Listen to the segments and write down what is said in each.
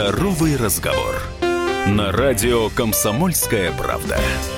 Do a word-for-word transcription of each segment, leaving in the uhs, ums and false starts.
Здоровый разговор. На радио «Комсомольская правда».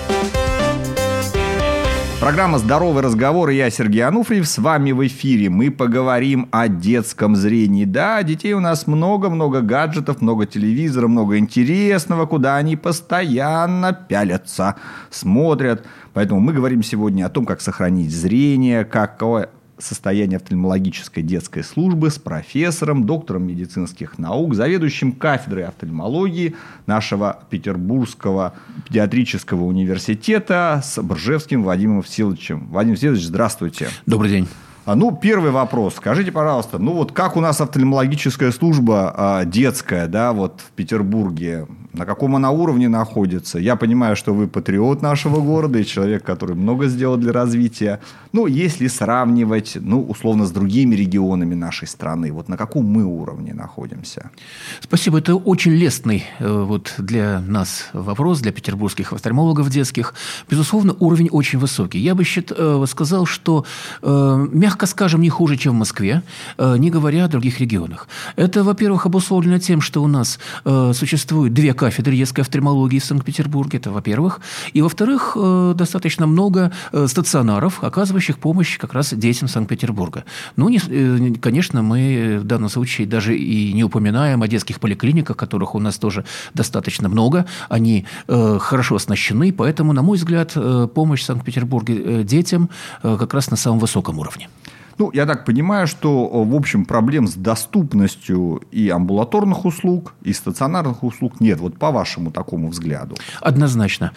Программа «Здоровый разговор» и я, Сергей Ануфриев, с вами в эфире. Мы поговорим о детском зрении. Да, детей у нас много-много гаджетов, много телевизора, много интересного, куда они постоянно пялятся, смотрят. Поэтому мы говорим сегодня о том, как сохранить зрение, какое состояние офтальмологической детской службы с профессором, доктором медицинских наук, заведующим кафедрой офтальмологии нашего Петербургского педиатрического университета с Бржевским Владимиром Всеволодовичем. Владимир Всеволодович, здравствуйте. Добрый день. Ну, первый вопрос. Скажите, пожалуйста, ну вот как у нас офтальмологическая служба э, детская, да, вот в Петербурге, на каком она уровне находится? Я понимаю, что вы патриот нашего города и человек, который много сделал для развития. Ну, если сравнивать, ну, условно, с другими регионами нашей страны, вот на каком мы уровне находимся? Спасибо. Это очень лестный э, вот для нас вопрос, для петербургских офтальмологов детских. Безусловно, уровень очень высокий. Я бы счит, э, сказал, что э, мягко Мягко скажем, не хуже, чем в Москве, не говоря о других регионах. Это, во-первых, обусловлено тем, что у нас э, существует две кафедры детской офтальмологии в Санкт-Петербурге, это во-первых. И, во-вторых, э, достаточно много э, стационаров, оказывающих помощь как раз детям Санкт-Петербурга. Ну, не, э, конечно, мы в данном случае даже и не упоминаем о детских поликлиниках, которых у нас тоже достаточно много. Они э, хорошо оснащены, поэтому, на мой взгляд, э, помощь в Санкт-Петербурге э, детям э, как раз на самом высоком уровне. Ну, я так понимаю, что, в общем, проблем с доступностью и амбулаторных услуг, и стационарных услуг нет, вот по вашему такому взгляду. Однозначно.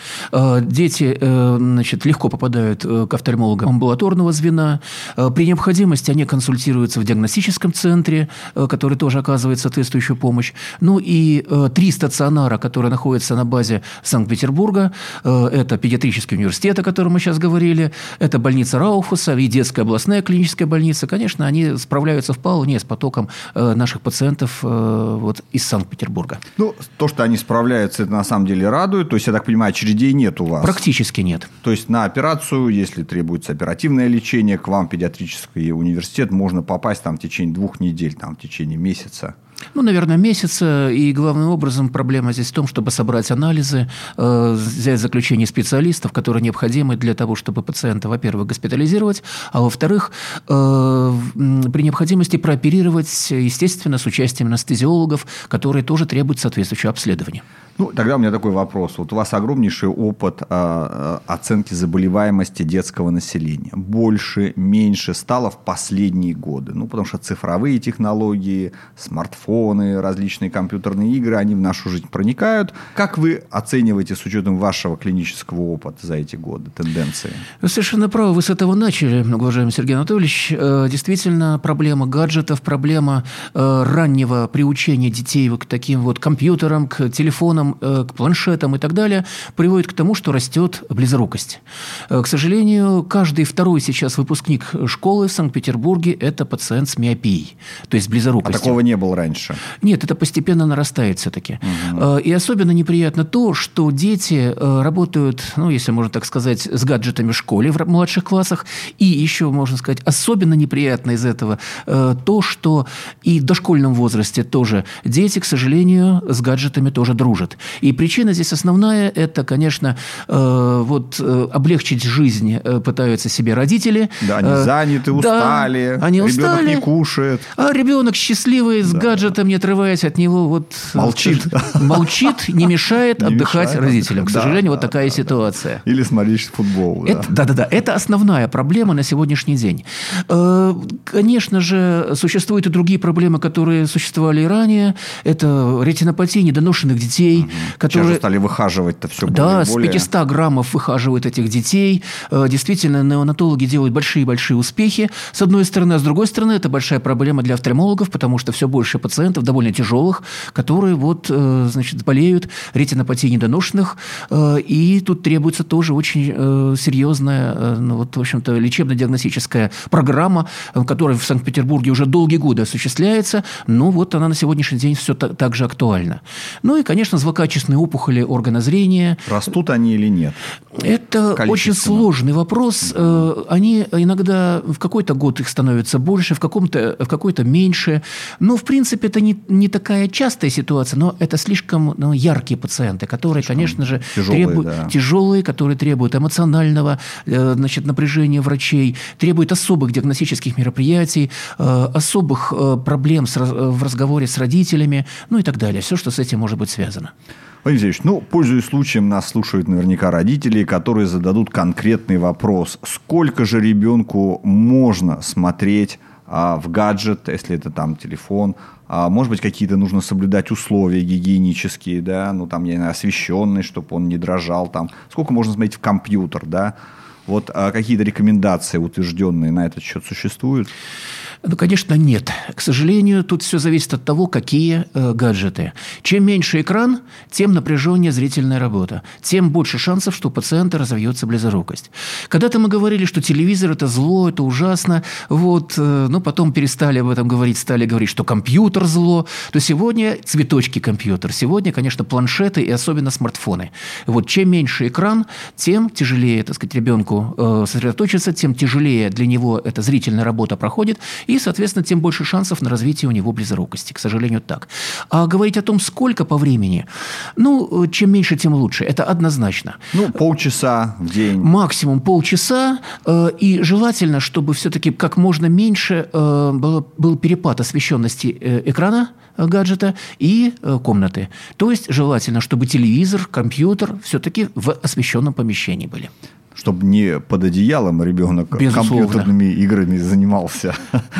Дети, значит, легко попадают к офтальмологам амбулаторного звена. При необходимости они консультируются в диагностическом центре, который тоже оказывает соответствующую помощь. Ну и три стационара, которые находятся на базе Санкт-Петербурга. Это педиатрический университет, о котором мы сейчас говорили, это больница Рауфуса и детская областная клиническая больницы, конечно, они справляются вполне с потоком э, наших пациентов э, вот, из Санкт-Петербурга. Ну, то, что они справляются, это на самом деле радует. То есть, я так понимаю, очередей нет у вас? Практически нет. То есть, на операцию, если требуется оперативное лечение, к вам в педиатрический университет можно попасть там, в течение двух недель, там, в течение месяца? Ну, наверное, месяца. И главным образом проблема здесь в том, чтобы собрать анализы, э, взять заключение специалистов, которые необходимы для того, чтобы пациента, во-первых, госпитализировать, а во-вторых, э, при необходимости прооперировать, естественно, с участием анестезиологов, которые тоже требуют соответствующего обследования. Ну, тогда у меня такой вопрос. Вот у вас огромнейший опыт э, оценки заболеваемости детского населения. Больше, меньше стало в последние годы. Ну, потому что цифровые технологии, смартфоны, различные компьютерные игры, они в нашу жизнь проникают. Как вы оцениваете с учетом вашего клинического опыта за эти годы тенденции? Вы совершенно правы. Вы с этого начали, уважаемый Сергей Анатольевич. Действительно, проблема гаджетов, проблема раннего приучения детей к таким вот компьютерам, к телефонам, к планшетам и так далее, приводит к тому, что растет близорукость. К сожалению, каждый второй сейчас выпускник школы в Санкт-Петербурге – это пациент с миопией, то есть с близорукостью. А такого не было раньше? Нет, это постепенно нарастает все-таки. Угу. И особенно неприятно то, что дети работают, ну, если можно так сказать, с гаджетами в школе, в младших классах. И еще, можно сказать, особенно неприятно из этого то, что и в дошкольном возрасте тоже дети, к сожалению, с гаджетами тоже дружат. И причина здесь основная – это, конечно, э, вот, э, облегчить жизнь э, пытаются себе родители. Да, они э, заняты, устали, да, они ребенок устали, не кушает. А ребенок счастливый, с да. гаджетом, не отрываясь от него, вот, молчит. Молчит, не мешает не отдыхать мешает. родителям. К да, сожалению, да, вот такая да, ситуация. Да. Или смотреть футбол. Это, да. Да-да-да, это основная проблема на сегодняшний день. Конечно же, существуют и другие проблемы, которые существовали и ранее. Это ретинопатия недоношенных детей, угу. которые... Сейчас стали выхаживать-то все более да, и более. с пятисот граммов выхаживают этих детей. Действительно, неонатологи делают большие-большие успехи, с одной стороны. А с другой стороны, это большая проблема для офтальмологов, потому что все больше пациентов, довольно тяжелых, которые вот, значит, болеют ретинопатией недоношенных. И тут требуется тоже очень серьезная, ну, вот, в общем-то, лечебно-диагностическая программа, которая в Санкт-Петербурге уже долгие годы осуществляется. Но вот она на сегодняшний день все так, так же актуальна. Ну и, конечно, злокачественные опухоли органа зрения. Растут они или нет? Это очень сложный вопрос. Они иногда в какой-то год их становится больше, в, каком-то, в какой-то меньше. Но, в принципе, это не, не такая частая ситуация, но это слишком ну, яркие пациенты, которые, слишком конечно же, тяжелые, требуют, да. тяжелые, которые требуют эмоционального значит, напряжения врачей, требуют особых диагностических мероприятий, особых проблем с, в разговоре с родителями, ну и так далее. Все, что с этим может быть связано. Владимир Алексеевич, ну, пользуясь случаем, нас слушают наверняка родители, которые зададут конкретный вопрос. Сколько же ребенку можно смотреть а, в гаджет, если это там телефон? А, может быть, какие-то нужно соблюдать условия гигиенические, да? Ну, там, я не знаю, освещенный, чтобы он не дрожал. Там. Сколько можно смотреть в компьютер, да? Вот а, какие-то рекомендации утвержденные на этот счет существуют? Ну, конечно, нет. К сожалению, тут все зависит от того, какие э, гаджеты. Чем меньше экран, тем напряженнее зрительная работа, тем больше шансов, что у пациента разовьется близорукость. Когда-то мы говорили, что телевизор – это зло, это ужасно, вот, э, но потом перестали об этом говорить, стали говорить, что компьютер – зло, то сегодня цветочки компьютер, сегодня, конечно, планшеты и особенно смартфоны. Вот, чем меньше экран, тем тяжелее, так сказать, ребенку э, сосредоточиться, тем тяжелее для него эта зрительная работа проходит, и, соответственно, тем больше шансов на развитие у него близорукости. К сожалению, так. А говорить о том, сколько по времени, ну, чем меньше, тем лучше. Это однозначно. Ну, полчаса в день. Максимум полчаса. Э, и желательно, чтобы все-таки как можно меньше э, было, был перепад освещенности э, экрана э, гаджета и э, комнаты. То есть, желательно, чтобы телевизор, компьютер все-таки в освещенном помещении были. Чтобы не под одеялом ребенок Безусловно. компьютерными играми занимался.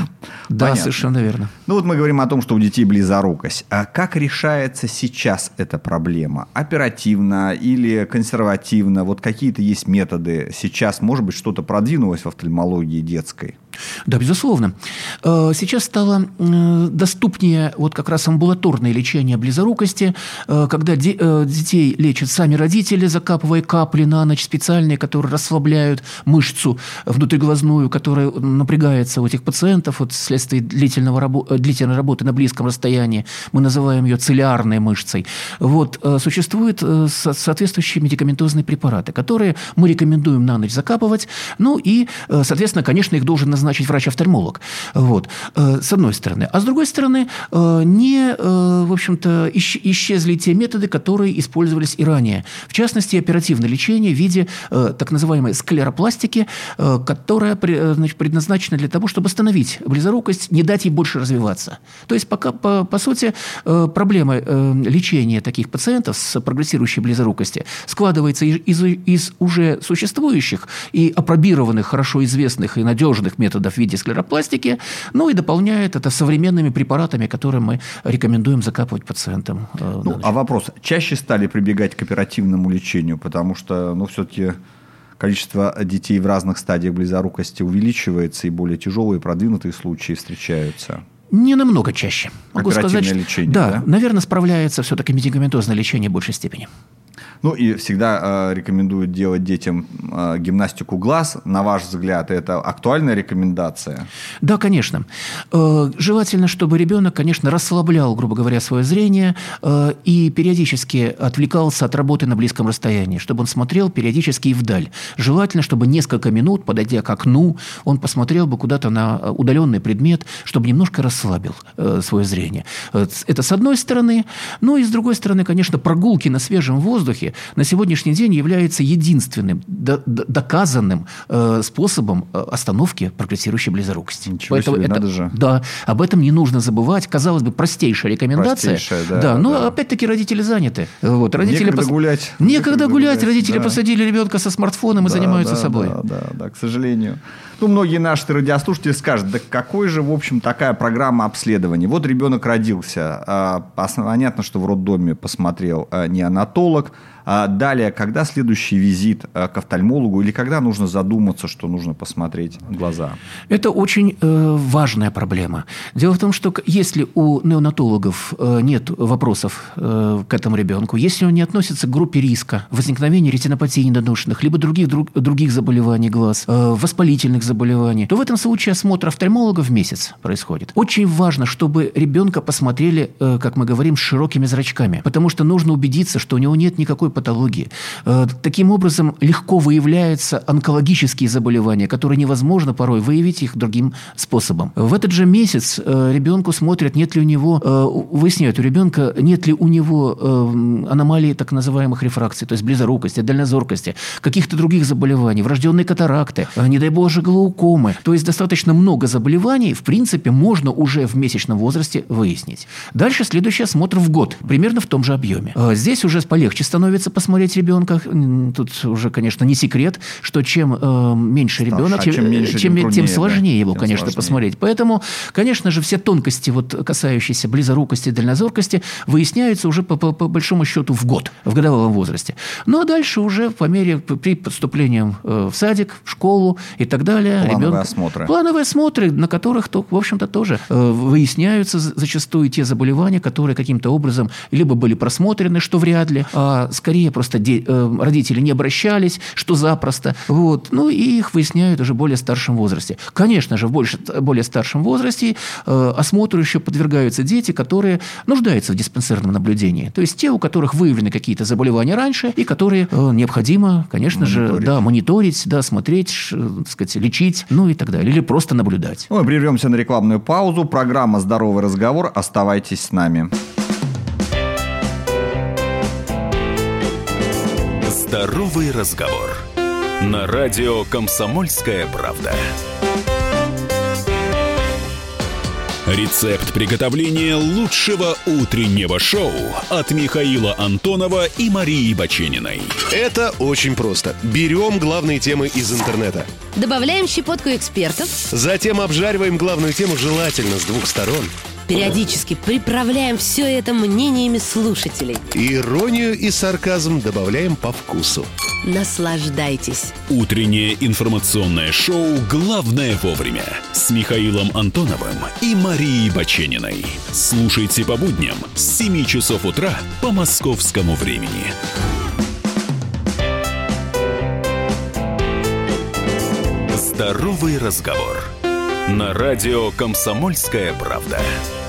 Да, Понятно. совершенно верно. Ну вот мы говорим о том, что у детей близорукость. А как решается сейчас эта проблема? Оперативно или консервативно? Вот какие-то есть методы сейчас? Может быть, что-то продвинулось в офтальмологии детской? Да, безусловно. Сейчас стало доступнее вот как раз амбулаторное лечение близорукости, когда детей лечат сами родители, закапывая капли на ночь специальные, которые расслабляют мышцу внутриглазную, которая напрягается у этих пациентов вот вследствие длительного рабо- длительной работы на близком расстоянии. Мы называем ее цилиарной мышцей. Вот, существуют соответствующие медикаментозные препараты, которые мы рекомендуем на ночь закапывать. Ну и, соответственно, конечно, их должен назначить врач-офтальмолог. Вот, с одной стороны. А с другой стороны, не, в общем-то, исчезли те методы, которые использовались и ранее. В частности, оперативное лечение в виде так называемой склеропластики, которая, значит, предназначена для того, чтобы остановить близорукость, не дать ей больше развиваться. То есть, пока, по, по сути, проблема лечения таких пациентов с прогрессирующей близорукостью складывается из, из уже существующих и апробированных, хорошо известных и надежных методов в виде склеропластики, ну и дополняет это современными препаратами, которые мы рекомендуем закапывать пациентам. Ну, а вопрос. Чаще стали прибегать к оперативному лечению, потому что, ну, все-таки количество детей в разных стадиях близорукости увеличивается, и более тяжелые, продвинутые случаи встречаются? Не намного чаще. Могу Оперативное сказать, лечение, да, да? Наверное, справляется все-таки медикаментозное лечение в большей степени. Ну и всегда э, рекомендуют делать детям э, гимнастику глаз. На ваш взгляд, это актуальная рекомендация? Да, конечно. Э, желательно, чтобы ребенок, конечно, расслаблял, грубо говоря, свое зрение э, и периодически отвлекался от работы на близком расстоянии, чтобы он смотрел периодически и вдаль. Желательно, чтобы несколько минут, подойдя к окну, он посмотрел бы куда-то на удаленный предмет, чтобы немножко расслабил э, свое зрение. Это с одной стороны. Ну и с другой стороны, конечно, прогулки на свежем воздухе на сегодняшний день является единственным до- доказанным э, способом остановки прогрессирующей близорукости. Ничего Поэтому себе, это, надо же. Да, об этом не нужно забывать. Казалось бы, простейшая рекомендация. Простейшая, да, да, но да. опять-таки родители заняты. Вот, родители Некогда пос... гулять. Некогда, Некогда гулять. гулять, Родители да. посадили ребенка со смартфоном и Да, занимаются да, собой. Да, да, да, к сожалению. Ну, многие наши радиослушатели скажут, да какой же, в общем, такая программа обследования? Вот ребенок родился. А, понятно, что в роддоме посмотрел а, неонатолог. Далее, когда следующий визит к офтальмологу или когда нужно задуматься, что нужно посмотреть глаза? Это очень э, важная проблема. Дело в том, что если у неонатологов э, нет вопросов э, к этому ребенку, если он не относится к группе риска возникновения ретинопатии недоношенных, либо других, друг, других заболеваний глаз, э, воспалительных заболеваний, то в этом случае осмотр офтальмолога в месяц происходит. Очень важно, чтобы ребенка посмотрели, э, как мы говорим, с широкими зрачками, потому что нужно убедиться, что у него нет никакой патологии. Э, таким образом, легко выявляются онкологические заболевания, которые невозможно порой выявить их другим способом. В этот же месяц э, ребенку смотрят, нет ли у него, э, выясняют у ребенка, нет ли у него э, аномалий так называемых рефракций, то есть близорукости, дальнозоркости, каких-то других заболеваний, врожденной катаракты, э, не дай боже, глаукомы. То есть достаточно много заболеваний, в принципе, можно уже в месячном возрасте выяснить. Дальше следующий осмотр в год, примерно в том же объеме. Э, здесь уже полегче становится посмотреть ребенка. Тут уже, конечно, не секрет, что чем э, меньше ребенок, а чем, меньше, чем, тем, тем труднее, сложнее да, его, тем конечно, сложнее. посмотреть. Поэтому, конечно же, все тонкости, вот, касающиеся близорукости, дальнозоркости, выясняются уже по, по, по большому счету в год, в годовалом возрасте. Ну, а дальше уже по мере, при поступлении в садик, в школу и так далее. Плановые ребенка, осмотры. Плановые осмотры, на которых, то, в общем-то, тоже выясняются зачастую те заболевания, которые каким-то образом либо были просмотрены, что вряд ли, а скорее просто де- родители не обращались, что запросто. Вот. Ну, и их выясняют уже в более старшем возрасте. Конечно же, в больше, более старшем возрасте э, осмотру еще подвергаются дети, которые нуждаются в диспансерном наблюдении. То есть те, у которых выявлены какие-то заболевания раньше, и которые э, необходимо, конечно мониторить. же, да, мониторить, да, смотреть, ш, так сказать, лечить, ну и так далее. Или просто наблюдать. Мы прервемся на рекламную паузу. Программа «Здоровый разговор». Оставайтесь с нами. Здоровый разговор. На радио «Комсомольская правда». Рецепт приготовления лучшего утреннего шоу от Михаила Антонова и Марии Бачениной. Это очень просто. Берем главные темы из интернета. Добавляем щепотку экспертов. Затем обжариваем главную тему желательно с двух сторон. Периодически приправляем все это мнениями слушателей. Иронию и сарказм добавляем по вкусу. Наслаждайтесь. Утреннее информационное шоу «Главное вовремя» с Михаилом Антоновым и Марией Бачениной. Слушайте по будням с семи часов утра по московскому времени. Здоровый разговор. На радио «Комсомольская правда».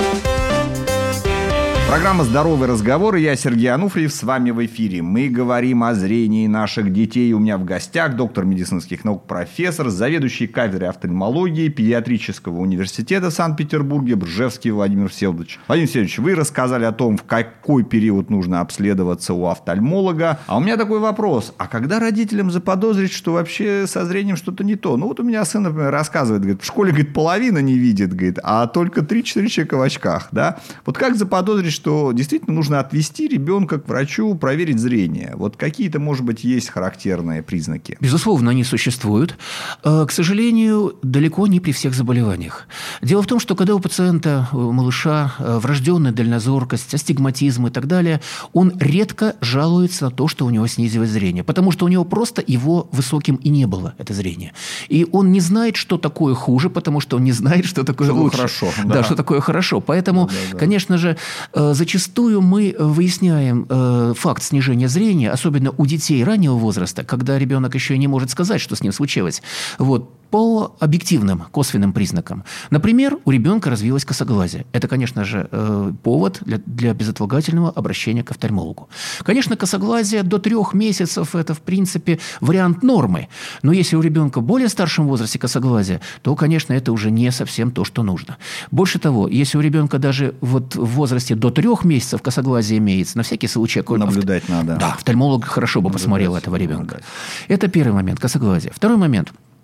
Программа «Здоровый разговор» и я, Сергей Ануфриев, с вами в эфире. Мы говорим о зрении наших детей. У меня в гостях доктор медицинских наук, профессор, заведующий кафедрой офтальмологии Педиатрического университета в Санкт-Петербурге Бржевский Владимир Всеволодович. Владимир Всеволодович, вы рассказали о том, в какой период нужно обследоваться у офтальмолога. А у меня такой вопрос. А когда родителям заподозрить, что вообще со зрением что-то не то? Ну вот у меня сын, например, рассказывает, говорит, в школе, говорит, половина не видит, говорит, а только три-четыре человека в очках, да? Вот как заподозрить, что действительно нужно отвести ребенка к врачу, проверить зрение? Вот какие-то, может быть, есть характерные признаки? Безусловно, они существуют. К сожалению, далеко не при всех заболеваниях. Дело в том, что когда у пациента, у малыша, врожденная дальнозоркость, астигматизм и так далее, он редко жалуется на то, что у него снизилось зрение, потому что у него просто его высоким и не было, это зрение. И он не знает, что такое хуже, потому что он не знает, что такое что лучше. Хорошо, да. да, что такое хорошо. Поэтому, да, да, да. конечно же, зачастую мы выясняем э, факт снижения зрения, особенно у детей раннего возраста, когда ребенок еще и не может сказать, что с ним случилось. Вот. По объективным, косвенным признакам. Например, у ребенка развилось косоглазие. Это, конечно же, э, повод для, для безотлагательного обращения к офтальмологу. Конечно, косоглазие до трех месяцев – это, в принципе, вариант нормы. Но если у ребенка в более старшем возрасте косоглазие, то, конечно, это уже не совсем то, что нужно. Больше того, если у ребенка даже вот в возрасте до трех месяцев косоглазие имеется, на всякий случай… Наблюдать офт... надо. Да, офтальмолог хорошо бы Наблюдать, посмотрел этого ребенка. наблюдать. Это первый момент – косоглазие. Второй момент –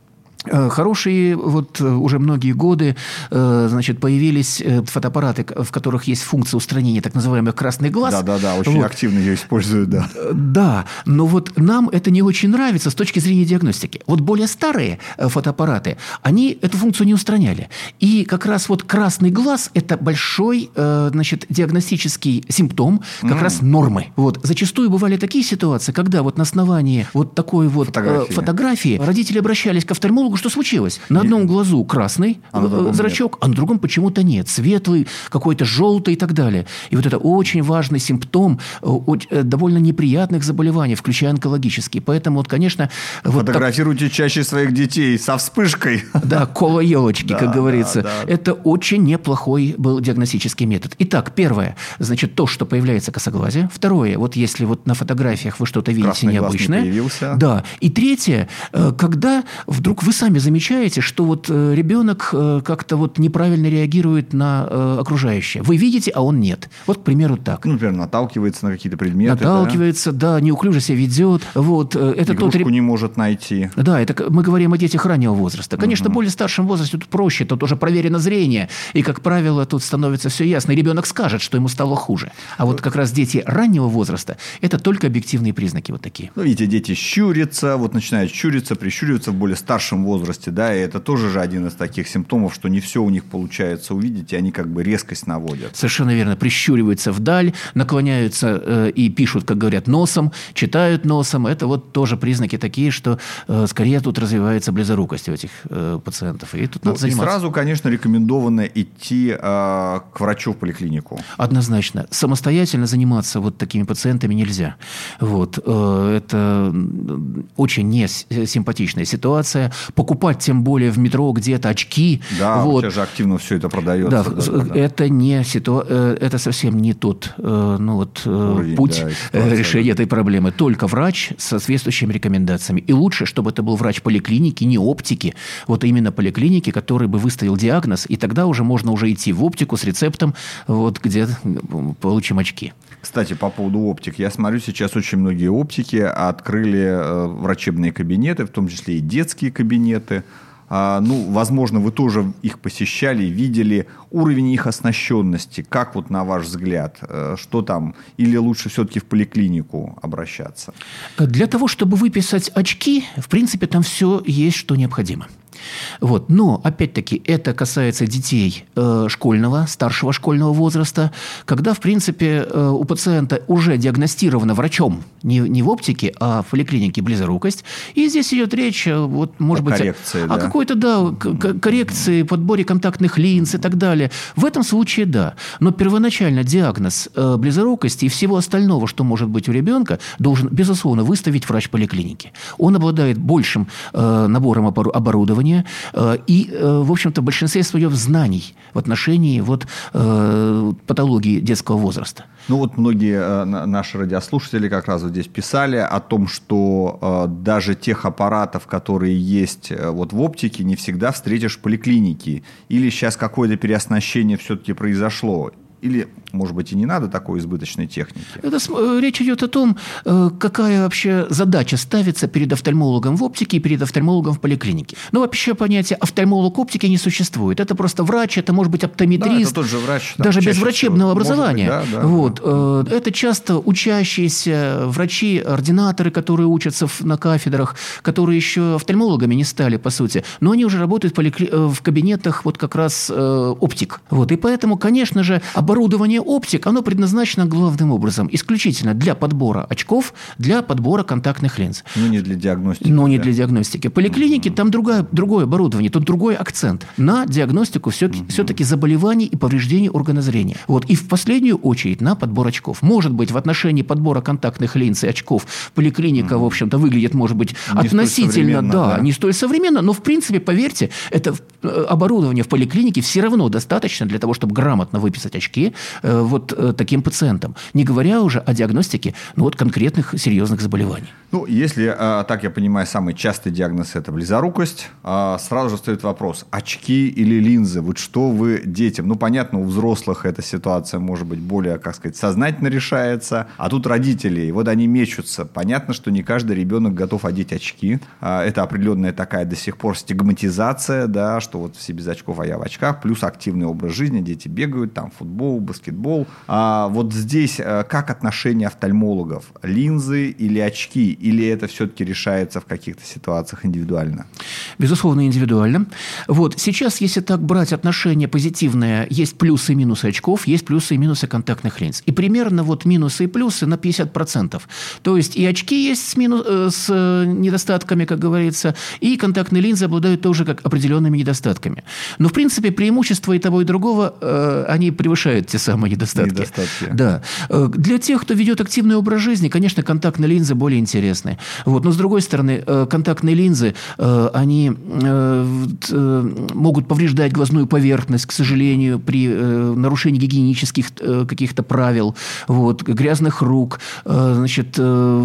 Хорошие, вот уже многие годы, значит, появились фотоаппараты, в которых есть функция устранения так называемых красных глаз. Да-да-да, очень вот. активно ее используют, да. Да, но вот нам это не очень нравится с точки зрения диагностики. Вот более старые фотоаппараты, они эту функцию не устраняли. И как раз вот красный глаз – это большой, значит, диагностический симптом как mm. раз нормы. Вот. Зачастую бывали такие ситуации, когда вот на основании вот такой вот фотографии, фотографии родители обращались к офтальмологу, что случилось? На одном глазу красный а зрачок, нет. а на другом почему-то нет. Светлый, какой-то желтый и так далее. И вот это очень важный симптом довольно неприятных заболеваний, включая онкологические. Поэтому, вот, конечно... Фотографируйте вот так... чаще своих детей со вспышкой. Да, коло елочки, как говорится. Это очень неплохой был диагностический метод. Итак, первое, значит, то, что появляется косоглазие. Второе, вот если вот на фотографиях вы что-то видите необычное. Красный глаз не появился. Да. И третье, когда вдруг вы сами замечаете, что вот ребенок как-то вот неправильно реагирует на окружающее. Вы видите, а он нет. Вот, к примеру, так. Ну, например, наталкивается на какие-то предметы. Наталкивается, да, да неуклюже себя ведет. Вот, это игрушку тот... не может найти. Да, это мы говорим о детях раннего возраста. Конечно, в угу. более старшем возрасте тут проще, тут уже проверено зрение. И, как правило, тут становится все ясно. И ребенок скажет, что ему стало хуже. А вот как раз дети раннего возраста – это только объективные признаки вот такие. Ну, видите, дети щурятся, вот начинают щуриться, прищуриваться в более старшем возрасте, да, и это тоже же один из таких симптомов, что не все у них получается увидеть, и они как бы резкость наводят. Совершенно верно. Прищуриваются вдаль, наклоняются э, и пишут, как говорят, носом, читают носом. Это вот тоже признаки такие, что э, скорее тут развивается близорукость у этих э, пациентов. И тут ну, надо заниматься. И сразу, конечно, рекомендовано идти э, к врачу в поликлинику. Однозначно. Самостоятельно заниматься вот такими пациентами нельзя. Вот. Э, это очень несимпатичная ситуация. Покупать тем более в метро где-то очки. Да, вот. сейчас же активно все это продается. Да, да, да. Это, не ситу... это совсем не тот ну, вот, Уровень, путь да, решения этой проблемы. Только врач с соответствующими рекомендациями. И лучше, чтобы это был врач поликлиники, не оптики. Вот именно поликлиники, который бы выставил диагноз, и тогда уже можно уже идти в оптику с рецептом, вот, где получим очки. Кстати, по поводу оптик. Я смотрю, сейчас очень многие оптики открыли врачебные кабинеты, в том числе и детские кабинеты. Ну, возможно, вы тоже их посещали, видели уровень их оснащенности. Как вот на ваш взгляд, что там? Или лучше все-таки в поликлинику обращаться? Для того, чтобы выписать очки, в принципе, там все есть, что необходимо. Вот. Но, опять-таки, это касается детей э, школьного, старшего школьного возраста, когда, в принципе, э, у пациента уже диагностирована врачом не, не в оптике, а в поликлинике близорукость. И здесь идет речь, вот, может о быть, коррекции, о, да? о какой-то да, к- коррекции, подборе контактных линз и так далее. В этом случае да. Но первоначально диагноз э, близорукости и всего остального, что может быть у ребенка, должен, безусловно, выставить врач поликлиники. Он обладает большим э, набором оборудования, и, в общем-то, в большинстве своем знаний в отношении вот, патологии детского возраста. Ну вот многие наши радиослушатели как раз вот здесь писали о том, что даже тех аппаратов, которые есть вот в оптике, не всегда встретишь в поликлинике. Или сейчас какое-то переоснащение все-таки произошло. Или, может быть, и не надо такой избыточной техники? Это, речь идет о том, какая вообще задача ставится перед офтальмологом в оптике и перед офтальмологом в поликлинике. Ну, вообще понятие офтальмолог оптики не существует. Это просто врач, это может быть оптометрист. Да, это тот же врач. Там, даже без врачебного всего. образования. Быть, да, да, вот. да. Это часто учащиеся врачи, ординаторы, которые учатся на кафедрах, которые еще офтальмологами не стали, по сути. Но они уже работают в, поликли... в кабинетах вот как раз оптик. Вот. И поэтому, конечно же, оборудование оптик, оно предназначено главным образом исключительно для подбора очков, для подбора контактных линз. Но не для диагностики. Но не да? для диагностики. Поликлиники, mm-hmm. там другая, другое оборудование, тут другой акцент на диагностику все, mm-hmm. все-таки заболеваний и повреждений органа зрения. Вот. И в последнюю очередь на подбор очков. Может быть, в отношении подбора контактных линз и очков поликлиника, mm-hmm. в общем-то, выглядит, может быть, не относительно, да, да, не столь современно, но, в принципе, поверьте, это оборудование в поликлинике все равно достаточно для того, чтобы грамотно выписать очки помогли э, вот э, таким пациентам. Не говоря уже о диагностике ну, вот, конкретных серьезных заболеваний. Ну, если, э, так я понимаю, самый частый диагноз – это близорукость, э, сразу же стоит вопрос, очки или линзы? Вот что вы детям? Ну, понятно, у взрослых эта ситуация может быть более, как сказать, сознательно решается, а тут родители, вот они мечутся. Понятно, что не каждый ребенок готов одеть очки. Э, это определенная такая до сих пор стигматизация, да, что вот все без очков, а я в очках, плюс активный образ жизни, дети бегают, там футбол, баскетбол. А вот здесь э, как отношение офтальмологов? Линзы или очки? Или это все-таки решается в каких-то ситуациях индивидуально? Безусловно, индивидуально. Вот сейчас, если так брать отношение позитивное, есть плюсы и минусы очков, есть плюсы и минусы контактных линз. И примерно вот минусы и плюсы на пятьдесят процентов. То есть и очки есть с, мину... с недостатками, как говорится, и контактные линзы обладают тоже как определенными недостатками. Но, в принципе, преимущества и того, и другого, э, они превышают те самые недостатки. Недостатки. Да. Для тех, кто ведет активный образ жизни, конечно, контактные линзы более интересны. Вот. Но, с другой стороны, контактные линзы, они могут повреждать глазную поверхность, к сожалению, при нарушении гигиенических каких-то правил, вот, грязных рук, значит,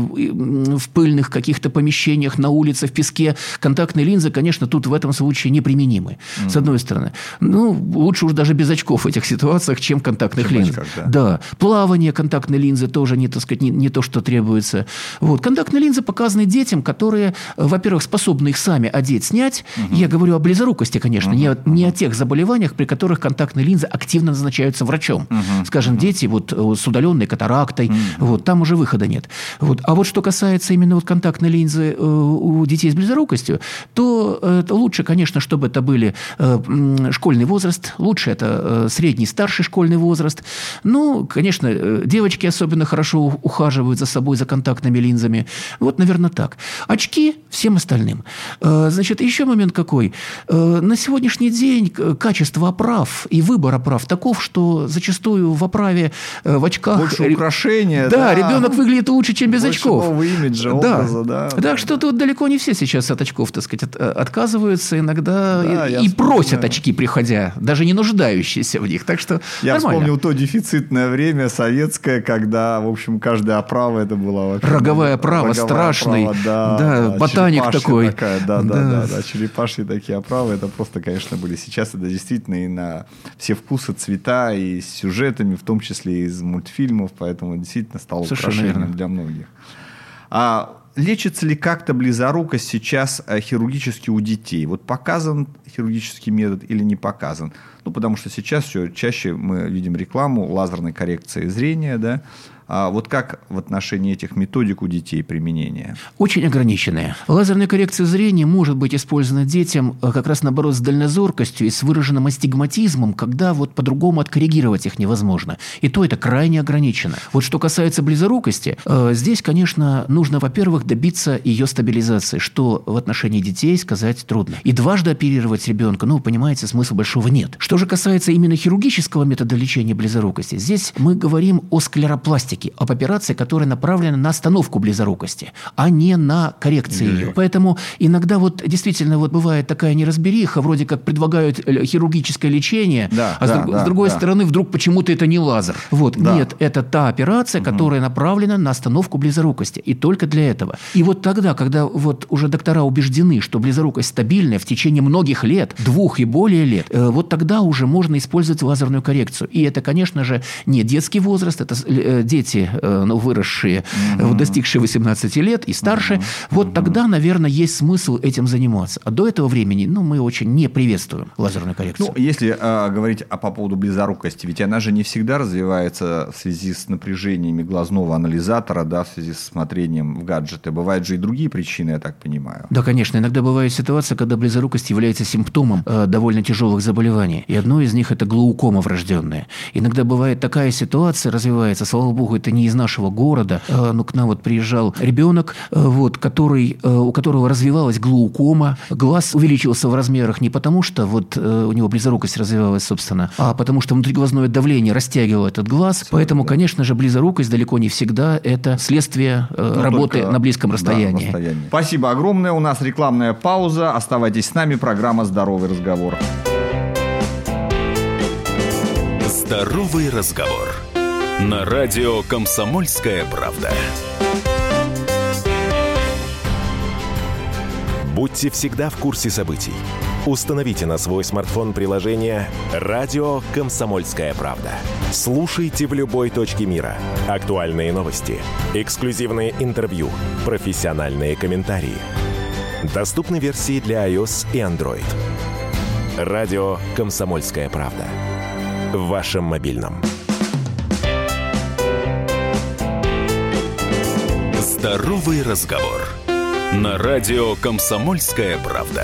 в пыльных каких-то помещениях, на улице, в песке. Контактные линзы, конечно, тут в этом случае неприменимы, mm-hmm. с одной стороны. Ну, лучше уж даже без очков в этих ситуациях, чем контактных чем линз. Очках, да. Да. Плавание контактной линзы тоже не, так сказать, не, не то, что требуется. Вот. Контактные линзы показаны детям, которые, во-первых, способны их сами одеть, снять. Угу. Я говорю о близорукости, конечно, угу. не, о, не о тех заболеваниях, при которых контактные линзы активно назначаются врачом. Угу. Скажем, угу. дети вот, с удаленной катарактой, угу. вот, там уже выхода нет. Вот. А вот что касается именно вот контактной линзы у детей с близорукостью, то это лучше, конечно, чтобы это были школьный возраст, лучше это средний, старший школьный возраст. Ну, конечно, девочки особенно хорошо ухаживают за собой, за контактными линзами. Вот, наверное, так. Очки всем остальным. Значит, еще момент какой. На сегодняшний день качество оправ и выбор оправ таков, что зачастую в оправе, в очках... Больше украшения. Да, да, ребенок выглядит лучше, чем без больше очков. Нового имиджа, образа, да. да. Так что тут далеко не все сейчас от очков, так сказать, отказываются иногда да, и, и просят очки, приходя, даже не нуждающиеся в них. Так что я нормально. вспомнил то дефицитное время советское, когда, в общем, каждая оправа это была вообще... Роговая оправа, страшный. Оправа, да, да, да, ботаник такой. Такая, да, да, да, да, да, черепашьи такие оправы. Это просто, конечно, были. Сейчас это действительно и на все вкусы, цвета, и с сюжетами, в том числе из мультфильмов. Поэтому действительно стало украшением для многих. А лечится ли как-то близорукость сейчас хирургически у детей? Вот показан хирургический метод или не показан? Ну, потому что сейчас все чаще мы видим рекламу лазерной коррекции зрения, да? А вот как в отношении этих методик у детей применение? Очень ограниченные. Лазерная коррекция зрения может быть использована детям как раз наоборот с дальнозоркостью и с выраженным астигматизмом, когда вот по-другому откоррегировать их невозможно. И то это крайне ограничено. Вот что касается близорукости, здесь, конечно, нужно, во-первых, добиться ее стабилизации, что в отношении детей сказать трудно. И дважды оперировать ребенка, ну, понимаете, смысла большого нет. Что же касается именно хирургического метода лечения близорукости, здесь мы говорим о склеропластике, об операции, которая направлена на остановку близорукости, а не на коррекцию ее. Поэтому иногда вот действительно вот бывает такая неразбериха, вроде как предлагают хирургическое лечение, да, а да, с, друг, да, с другой да. стороны вдруг почему-то это не лазер. Вот. Да. Нет, это та операция, угу. которая направлена на остановку близорукости. И только для этого. И вот тогда, когда вот уже доктора убеждены, что близорукость стабильная в течение многих лет, двух и более лет, вот тогда уже можно использовать лазерную коррекцию. И это, конечно же, не детский возраст, это дети, ну, выросшие, угу. достигшие восемнадцати лет и старше, угу. вот угу. тогда, наверное, есть смысл этим заниматься. А до этого времени, ну, мы очень не приветствуем лазерную коррекцию. Ну, если э, говорить а, по поводу близорукости, ведь она же не всегда развивается в связи с напряжениями глазного анализатора, да, в связи с смотрением в гаджеты. Бывают же и другие причины, я так понимаю. Да, конечно. Иногда бывает ситуация, когда близорукость является симптомом э, довольно тяжелых заболеваний. И одно из них – это глаукома врожденная. Иногда бывает такая ситуация, развивается, слава богу, это не из нашего города, э, но к нам вот приезжал ребенок, э, вот, который, э, у которого развивалась глаукома, глаз увеличился в размерах не потому, что вот, э, у него близорукость развивалась, собственно, а потому что внутриглазное давление растягивало этот глаз. Все, поэтому, да. конечно же, близорукость далеко не всегда это следствие э, ну, работы на близком расстоянии. Да, расстоянии. Спасибо огромное. У нас рекламная пауза. Оставайтесь с нами. Программа «Здоровый разговор». Здоровый разговор. На радио «Комсомольская правда». Будьте всегда в курсе событий. Установите на свой смартфон приложение «Радио Комсомольская правда». Слушайте в любой точке мира. Актуальные новости, эксклюзивные интервью, профессиональные комментарии. Доступны версии для iOS и Android. «Радио Комсомольская правда». В вашем мобильном. Здоровый разговор. На радио «Комсомольская правда».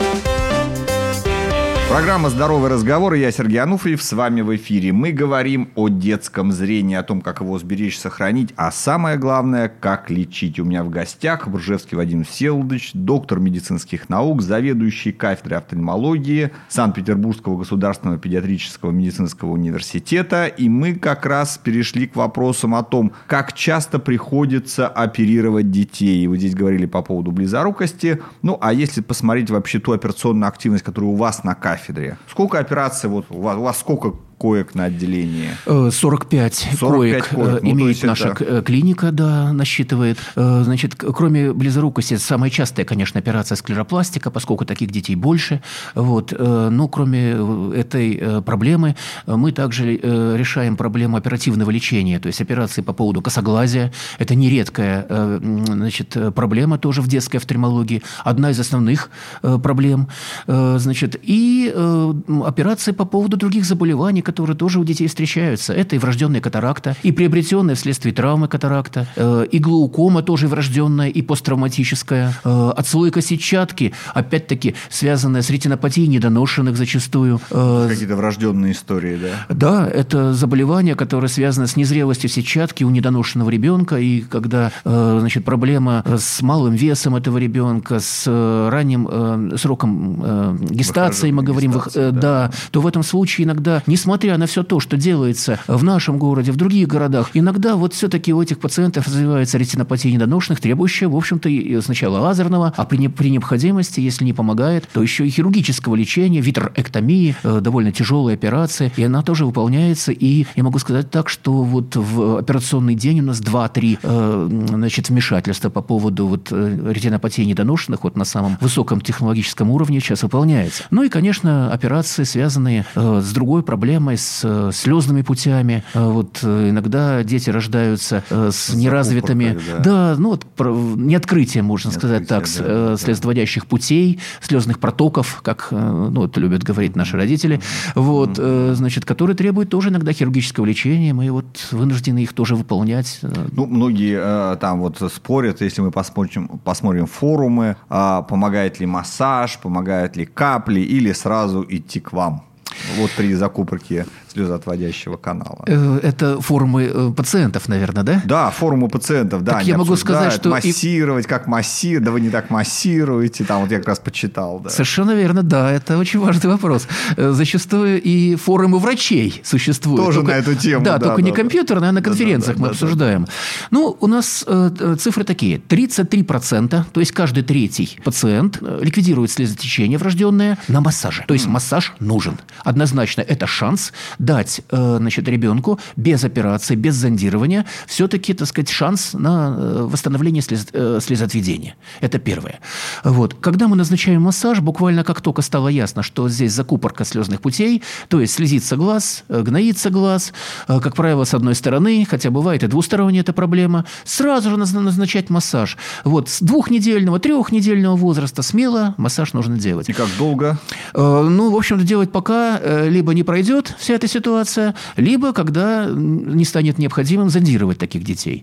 Программа «Здоровый разговор». Я Сергей Ануфриев. С вами в эфире. Мы говорим о детском зрении, о том, как его сберечь, сохранить, а самое главное, как лечить. У меня в гостях Бржевский Вадим Всеволодович, доктор медицинских наук, заведующий кафедрой офтальмологии Санкт-Петербургского государственного педиатрического медицинского университета. И мы как раз перешли к вопросам о том, как часто приходится оперировать детей. И вы здесь говорили по поводу близорукости. Ну, а если посмотреть вообще ту операционную активность, которая у вас на кафедре, Сколько операций, вот у вас, у вас сколько коек на отделении? сорок пять, сорок пять коек, коек. Ну, имеет наша это... клиника, да, насчитывает. Значит, кроме близорукости, самая частая, конечно, операция склеропластика, поскольку таких детей больше. Вот. Но кроме этой проблемы мы также решаем проблему оперативного лечения, то есть операции по поводу косоглазия. Это нередкая, значит, проблема тоже в детской офтальмологии. Одна из основных проблем. Значит, и операции по поводу других заболеваний, которые тоже у детей встречаются. Это и врожденная катаракта, и приобретенная вследствие травмы катаракта, э, и глаукома тоже врожденная и посттравматическая, э, отслойка сетчатки, опять-таки, связанная с ретинопатией недоношенных зачастую. Э, Какие-то врожденные истории, да? Да, это заболевание, которое связано с незрелостью сетчатки у недоношенного ребенка, и когда, э, значит, проблема с малым весом этого ребенка, с э, ранним э, сроком э, гестации, мы говорим, гестации, э, да. да, то в этом случае иногда, несмотря Несмотря на все то, что делается в нашем городе, в других городах, иногда вот все-таки у этих пациентов развивается ретинопатия недоношенных, требующая, в общем-то, сначала лазерного, а при, при необходимости, если не помогает, то еще и хирургического лечения, витроэктомии, довольно тяжелая операция, и она тоже выполняется. И я могу сказать так, что вот в операционный день у нас два-три значит, вмешательства по поводу вот ретинопатии недоношенных вот на самом высоком технологическом уровне сейчас выполняется. Ну и, конечно, операции, связанные с другой проблемой, с слезными путями. Вот иногда дети рождаются с неразвитыми... Да. да, ну вот не открытием, можно не сказать так, да, да. слезотводящих путей, слезных протоков, как ну, это любят говорить наши родители, mm-hmm. вот, mm-hmm. значит, которые требуют тоже иногда хирургического лечения. Мы вот вынуждены их тоже выполнять. Ну, многие там вот спорят, если мы посмотрим, посмотрим форумы, помогает ли массаж, помогают ли капли или сразу идти к вам. Вот при закупорке слезоотводящего канала. Это форумы пациентов, наверное, да? Да, форумы пациентов, да. Так я могу сказать, что... Массировать, и... как массировать, да вы не так массируете, там вот я как раз почитал. Да. Совершенно верно, да, это очень важный вопрос. Зачастую и форумы врачей существуют. Тоже только... на эту тему. Да, да только да, не компьютерные, а на конференциях да, да, мы да, обсуждаем. Да, да. Ну, у нас э, цифры такие. тридцать три процента, то есть каждый третий пациент ликвидирует слезотечение врожденное на массаже. То есть mm. массаж нужен. Однозначно это шанс дать значит, ребенку без операции, без зондирования все-таки, так сказать, шанс на восстановление слез, слезоотведения. Это первое. Вот. Когда мы назначаем массаж, буквально как только стало ясно, что здесь закупорка слезных путей, то есть слезится глаз, гноится глаз, как правило, с одной стороны, хотя бывает и двусторонняя эта проблема, сразу же назначать массаж. Вот. С двухнедельного, трехнедельного возраста смело массаж нужно делать. И как долго? Ну, в общем-то, делать пока либо не пройдет вся эта ситуация, либо когда не станет необходимым зондировать таких детей.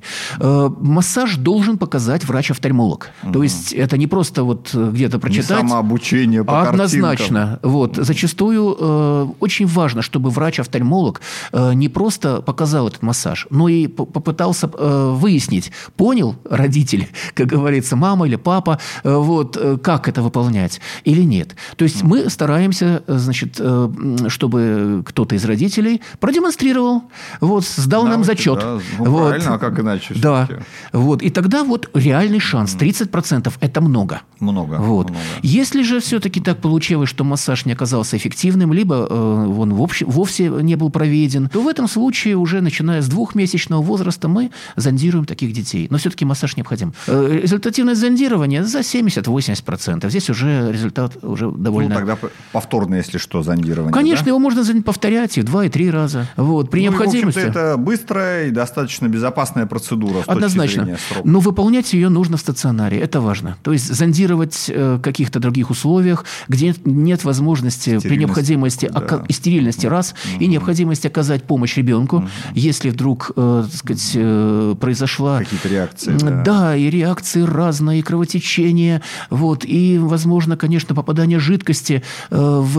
Массаж должен показать врач-офтальмолог. Угу. То есть это не просто вот где-то прочитать. Не самообучение по Однозначно. Вот. Угу. Зачастую э, очень важно, чтобы врач-офтальмолог э, не просто показал этот массаж, но и попытался э, выяснить, понял родитель, как говорится, мама или папа, э, вот, э, как это выполнять или нет. То есть угу. мы стараемся, значит, э, чтобы кто-то из родителей продемонстрировал, вот, сдал нам зачет. Да. Ну, вот. Правильно, а как иначе? Да. Вот. И тогда вот реальный шанс. тридцать процентов – это много. Много. Вот. много. Если же все-таки так получилось, что массаж не оказался эффективным, либо э, он вовсе, вовсе не был проведен, то в этом случае уже начиная с двухмесячного возраста мы зондируем таких детей. Но все-таки массаж необходим. Э, результативность зондирования за семьдесят-восемьдесят процентов. Здесь уже результат уже довольно... Ну, тогда повторно, если что, зондирование. Конечно, да? его можно повторять и в два, и три раза. Вот. При ну, необходимости... И, в общем-то, это быстрая и достаточно безопасная процедура. С Однозначно. Точки зрения срока. Но выполнять ее нужно в стационаре. Это важно. То есть зондировать э, в каких-то других условиях, где нет возможности при необходимости да. ока- стерильности раз mm-hmm. и необходимости оказать помощь ребенку, mm-hmm. если вдруг, э, так сказать, э, произошла... Какие-то реакции. Да. да, и реакции разные, и кровотечение, вот, и, возможно, конечно, попадание жидкости э,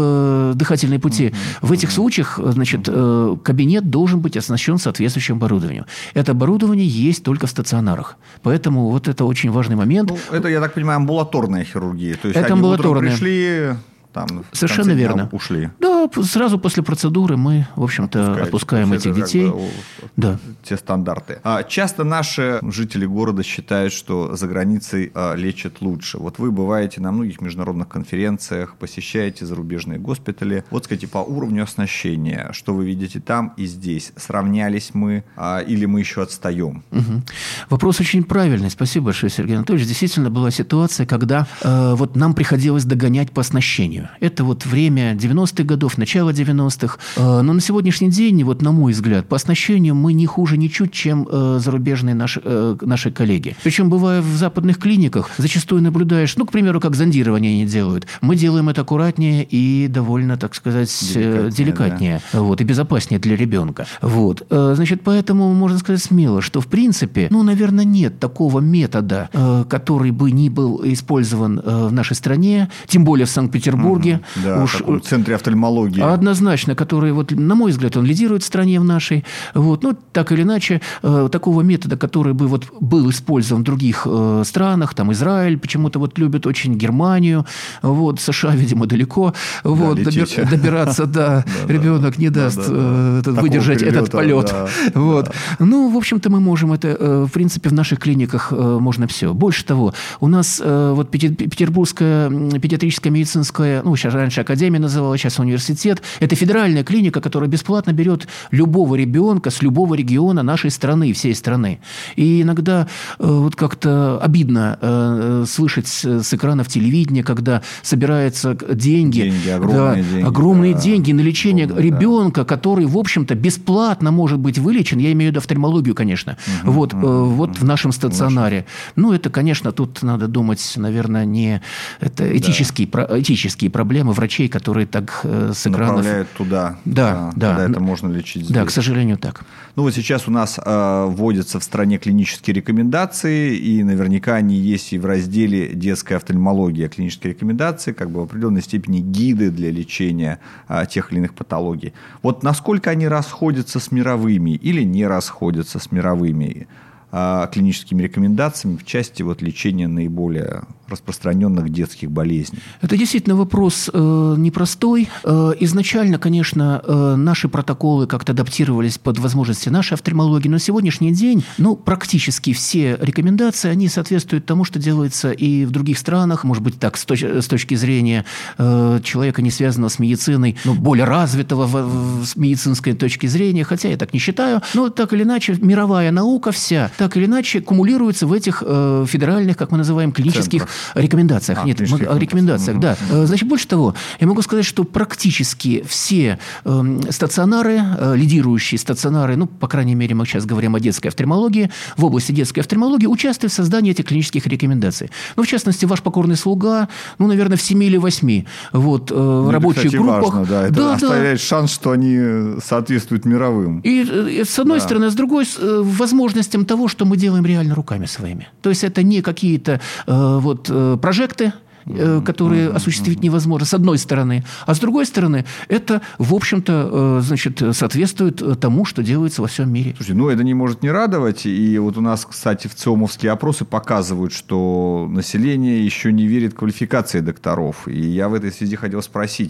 в дыхательные пути. Mm-hmm. В этих случаях, значит, э, кабинет должен быть оснащен соответствующим оборудованием. Это оборудование есть только в стационарах. Поэтому вот это очень важный момент. Ну, это, я так понимаю, амбулаторная хирургия. То есть это они амбулаторная. утром пришли... Там, совершенно верно. Ушли. Да, сразу после процедуры мы, в общем-то, Отпускаете. отпускаем этих детей. Как бы, да. Те стандарты. А часто наши жители города считают, что за границей а, лечат лучше. Вот вы бываете на многих международных конференциях, посещаете зарубежные госпитали. Вот, скажите, по уровню оснащения, что вы видите там и здесь? Сравнялись мы а, или мы еще отстаем? Угу. Вопрос очень правильный. Спасибо большое, Сергей Анатольевич. Действительно была ситуация, когда э, вот нам приходилось догонять по оснащению. Это вот время девяностых годов, начало девяностых. Но на сегодняшний день, вот на мой взгляд, по оснащению мы не хуже ничуть, чем зарубежные наши, наши коллеги. Причем, бывая в западных клиниках, зачастую наблюдаешь, ну, к примеру, как зондирование они делают. Мы делаем это аккуратнее и довольно, так сказать, деликатнее, деликатнее да. вот, и безопаснее для ребенка. Вот. Значит, поэтому можно сказать смело, что, в принципе, ну, наверное, нет такого метода, который бы не был использован в нашей стране, тем более в Санкт-Петербурге. Да, уж, в центре офтальмологии. Однозначно, который, вот, на мой взгляд, он лидирует в стране в нашей. Вот, ну, так или иначе, э, такого метода, который бы вот был использован в других э, странах, там Израиль почему-то вот любит очень, Германию, вот, США, видимо, далеко, вот, да, добир, добираться, да, ребенок не даст выдержать этот полет. Вот. Ну, в общем-то, мы можем это, в принципе, в наших клиниках можно все. Больше того, у нас вот Петербургская педиатрическая медицинская, ну, сейчас раньше академия называлась, сейчас университет. Это федеральная клиника, которая бесплатно берет любого ребенка с любого региона нашей страны, всей страны. И иногда э, вот как-то обидно э, слышать с, с экранов телевидения, когда собираются деньги. Деньги, огромные да, деньги. Огромные да, деньги на лечение огромные, ребенка, да. который, в общем-то, бесплатно может быть вылечен. Я имею в виду офтальмологию, конечно. Угу, вот угу, э, вот угу. в нашем стационаре. Ну, это, конечно, тут надо думать, наверное, не... Это этические, да. про, этические проблемы врачей, которые так э, с экранов... Направляют туда, да, да, когда это можно лечить здесь. Да, к сожалению, так. Ну, вот сейчас у нас э, вводятся в стране клинические рекомендации, и наверняка они есть и в разделе «Детская офтальмология». Клинические рекомендации, как бы в определенной степени гиды для лечения э, тех или иных патологий. Вот насколько они расходятся с мировыми или не расходятся с мировыми э, клиническими рекомендациями в части вот, лечения наиболее распространенных детских болезней? Это действительно вопрос э, непростой. Э, изначально, конечно, э, наши протоколы как-то адаптировались под возможности нашей офтальмологии, но на сегодняшний день, ну, практически все рекомендации, они соответствуют тому, что делается и в других странах, может быть, так, с, точ- с точки зрения э, человека, не связанного с медициной, но более развитого в, в, с медицинской точки зрения, хотя я так не считаю, но так или иначе, мировая наука вся, так или иначе, кумулируется в этих э, федеральных, как мы называем, клинических Центрах. Рекомендациях. А, Нет, о рекомендациях, да. Значит, больше того, я могу сказать, что практически все э, стационары, э, лидирующие стационары, ну, по крайней мере, мы сейчас говорим о детской офтальмологии, в области детской офтальмологии участвуют в создании этих клинических рекомендаций. Ну, в частности, ваш покорный слуга, ну, наверное, в семи или восьми вот, э, в рабочих кстати, группах. Важно, да. Это да, оставляет да. шанс, что они соответствуют мировым. И, и с одной да. стороны, а с другой, э, возможностям того, что мы делаем реально руками своими. То есть, это не какие-то э, вот прожекты, которые осуществить невозможно, с одной стороны. А с другой стороны, это, в общем-то, значит, соответствует тому, что делается во всем мире. Слушайте, ну, это не может не радовать. И вот у нас, кстати, в ЦИОМовские опросы показывают, что население еще не верит в квалификации докторов. И я в этой связи хотел спросить,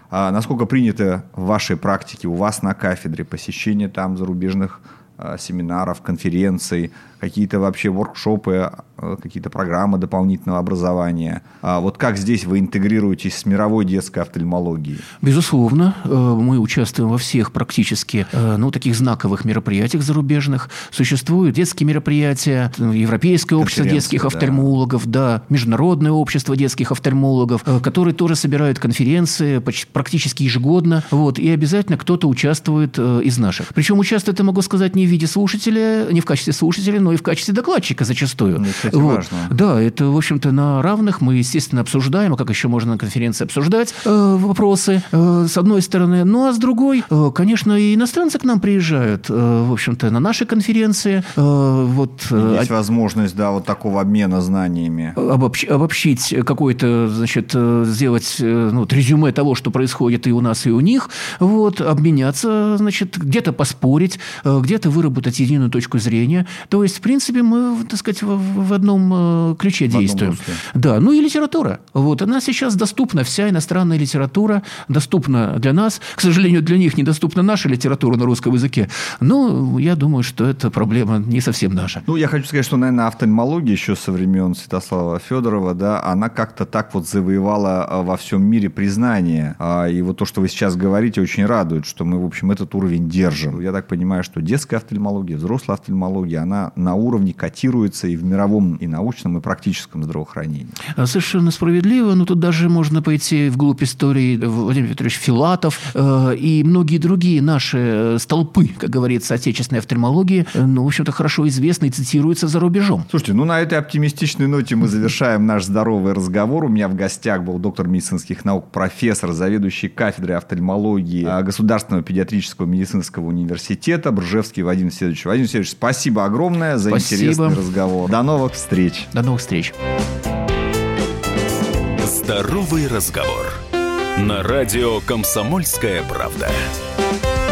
А насколько принято в вашей практике, у вас на кафедре, посещение там зарубежных а, семинаров, конференций, какие-то вообще воркшопы, какие-то программы дополнительного образования. А вот как здесь вы интегрируетесь с мировой детской офтальмологией? Безусловно, мы участвуем во всех практически ну, таких знаковых мероприятиях зарубежных. Существуют детские мероприятия, Европейское общество детских офтальмологов, да. Да, Международное общество детских офтальмологов, которые тоже собирают конференции практически ежегодно. Вот, и обязательно кто-то участвует из наших. Причем участвует, я могу сказать, не в виде слушателя, не в качестве слушателя, но и в качестве докладчика зачастую. Ну, кстати, вот. важно. Да, это, в общем-то, на равных. Мы, естественно, обсуждаем, а как еще можно на конференции обсуждать э, вопросы, э, с одной стороны. Ну, а с другой, э, конечно, и иностранцы к нам приезжают, э, в общем-то, на наши конференции. Э, вот, э, Есть возможность, да, вот такого обмена знаниями. Обобщ, обобщить какой-то, значит, сделать ну, резюме того, что происходит и у нас, и у них. Вот, обменяться, значит, где-то поспорить, где-то выработать единую точку зрения. То есть, в принципе, мы, так сказать, в, в одном ключе в действуем. Одном да, ну и литература. Вот, она сейчас доступна, вся иностранная литература доступна для нас. К сожалению, для них недоступна наша литература на русском языке. Но я думаю, что эта проблема не совсем наша. Ну, я хочу сказать, что, наверное, офтальмология еще со времен Святослава Федорова, да, она как-то так вот завоевала во всем мире признание. И вот то, что вы сейчас говорите, очень радует, что мы, в общем, этот уровень держим. Я так понимаю, что детская офтальмология, взрослая офтальмология, она на уровне котируется и в мировом, и научном, и практическом здравоохранении. Совершенно справедливо. Но тут даже можно пойти вглубь истории. Владимир Петрович Филатов э, и многие другие наши столпы, как говорится, отечественной офтальмологии, ну, в общем-то, хорошо известны и цитируются за рубежом. Слушайте, ну, на этой оптимистичной ноте мы завершаем наш здоровый разговор. У меня в гостях был доктор медицинских наук, профессор, заведующий кафедрой офтальмологии Государственного педиатрического медицинского университета Бржевский Вадим Всеволодович. Вадим Всеволодович, спасибо огромное за спасибо. Интересный разговор. До новых встреч. До новых встреч. Здоровый разговор. На радио «Комсомольская правда».